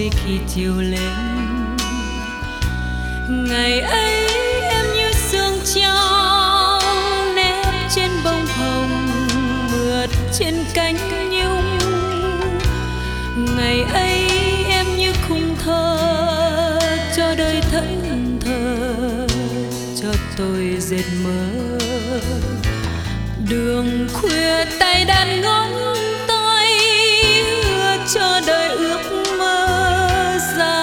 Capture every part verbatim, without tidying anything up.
môi khi chiều lên. Ngày ấy em như sương trong nếp trên bông hồng mượt trên cánh nhung. Ngày ấy em như khung thơ cho đời thẫn thờ, cho tôi dệt mơ. Đường khuya tay đàn ngón tay hứa cho đời ước mơ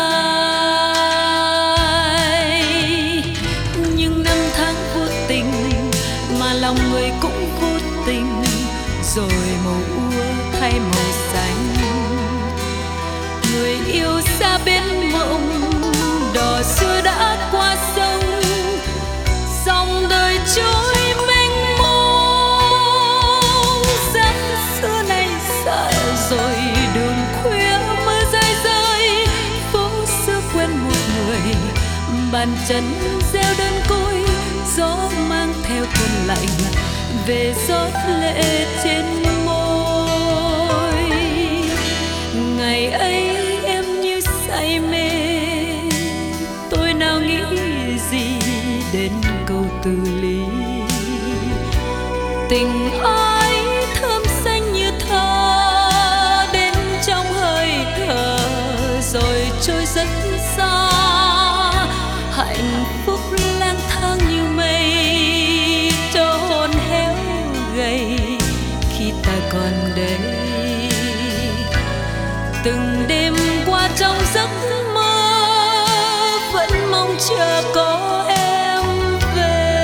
dài. Nhưng năm tháng vô tình mà lòng người cũng vô tình, rồi màu úa thay màu xanh. Người yêu xa bên mộng, đò xưa đã qua sông, dòng đời trôi mênh mông. Giấc xưa nay xa rồi, đường khuya mưa rơi rơi, phố xưa quen một người. Bàn chân gieo đơn côi, gió mang theo cơn lạnh về giót lệ trên môi. Ngày ấy em như say mê, tôi nào nghĩ gì đến câu từ ly. Tình ai thơm xanh như thơ đến trong hơi thở rồi trôi rất xa. Hạnh phúc lang thang như mây cho hồn héo gầy khi ta còn đây. Từng đêm qua trong giấc mơ vẫn mong chờ có em về.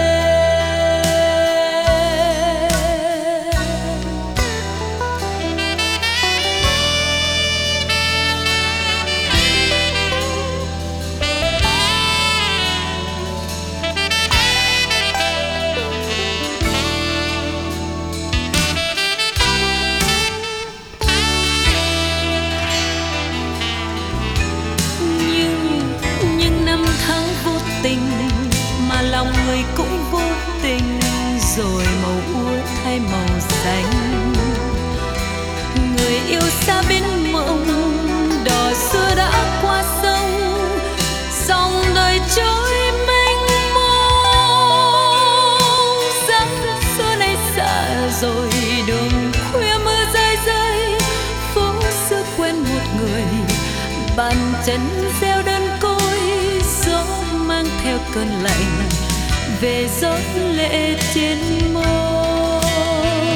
Tình mà lòng người cũng vô tình, rồi màu úa thay màu xanh. Người yêu xa bên mộng, đò xưa đã qua sông, dòng đời trôi mênh mông. Giấc xưa nay xa rồi, đường khuya mưa rơi rơi, phố xưa quen một người. Bàn chân gieo đơn côi, gió mang theo cơn lạnh về giót lệ trên môi.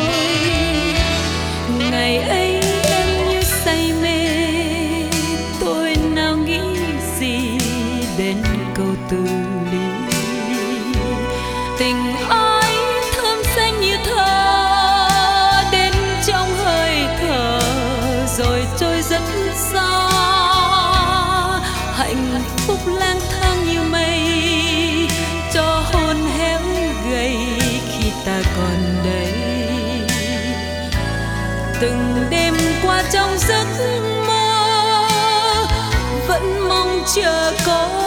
Ngày ấy em như say mê, tôi nào nghĩ gì đến câu từ ly. Tình ai thơm xanh như thơ đến trong hơi thở rồi trôi rất xa. Hạnh phúc lang thang như mây cho hồn héo gầy khi ta còn đây. Từng đêm qua trong giấc mơ vẫn mong chờ có